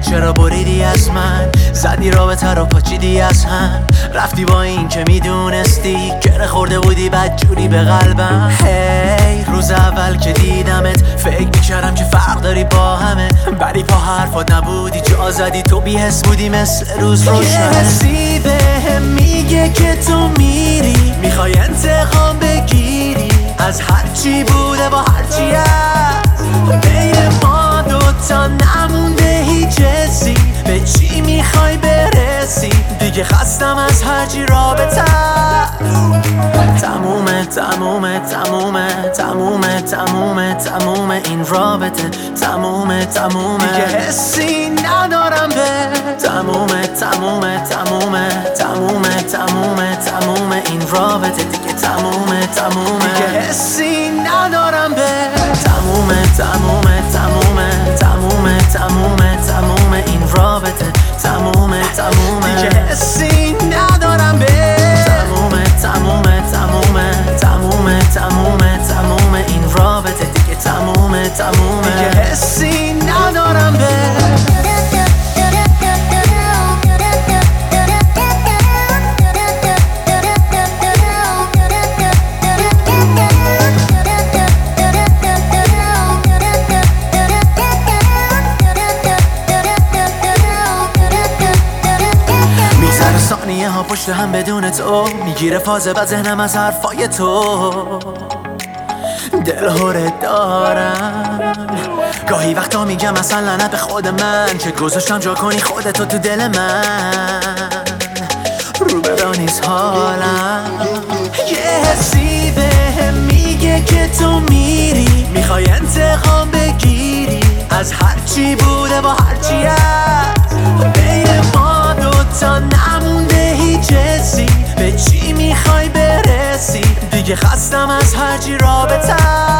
چرا بریدی از من؟ زدی رابطه رو پاچیدی از هم، رفتی با این که میدونستی گره خورده بودی بدجوری به قلبم. هی روز اول که دیدمت فکر میکردم که فرق داری با همه، ولی پا حرفات نبودی، جا زدی تو بی‌حس بودی مثل روز روشن. یه حسی بهم میگه که تو میری، میخوای انتقام بگیری از هرچی بوده با هرچی هست. بین ما دوتا نمونده هیچ حسی، به چی میخوای برسی؟ دیگه خستم از هرچی رابطه. تمومه تمومه تمومه تمومه تمومه تمومه این رابطه. تمومه تمومه دیگه حسی ندارم به. تمومه تمومه تمومه تمومه تمومه تمومه این رابطه دیگه. تمومه تمومه دیگه حسی ندارم به. تمومه تمومه تمومه تمومه تمومه تمومه این رابطه. تمومه تمومه دیگه حسی ندارم به. تمومه تمومه تمومه تمومه تمومه تمومه این رابطه دیگه. تمومه تمومه دیگه حسی ندارم به. ثانیه ها پشت هم بدون تو میگیره فاز و ذهنم از حرفای تو. دلهوره دارم گاهی وقتا میگم اصلا لعنت به خود من، چه گذاشتم جا کنی خودتو تو دل من. رو برانیز حالم یه حسی بهم میگه که تو میری، میخوای انتقام بگیری از هرچی بوده با هرچی هست. بین ما دوتا نمونده هیچ حسی، به چی میخوای برسی؟ دیگه خستم از هرچی رابطه.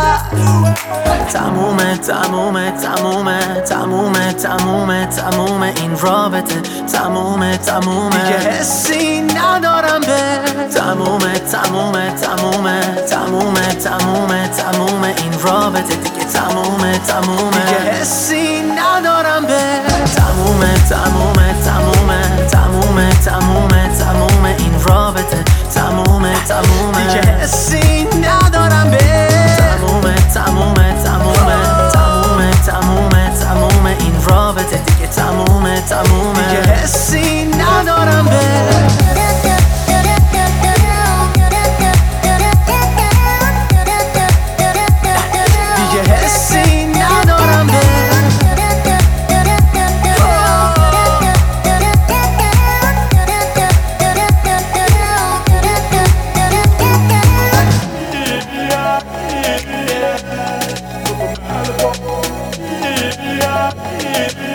تمومه تمومه تمومه تمومه تمومه تمومه این رابطه. تمومه تمومه دیگه حسی ندارم به. تمومه تمومه تمومه تمومه تمومه تمومه این رابطه دیگه. تمومه تمومه دیگه حسی ندارم به. تمومه تمومه تمومه تمومه تمومه تمومه این رابطه. تمومه تمومه دیگه حسی ندارم به. تمومه تمومه تمومه تمومه تمومه تمومه این رابطه دیگه. تمومه تمومه دیگه حسی ندارم به. Yeah.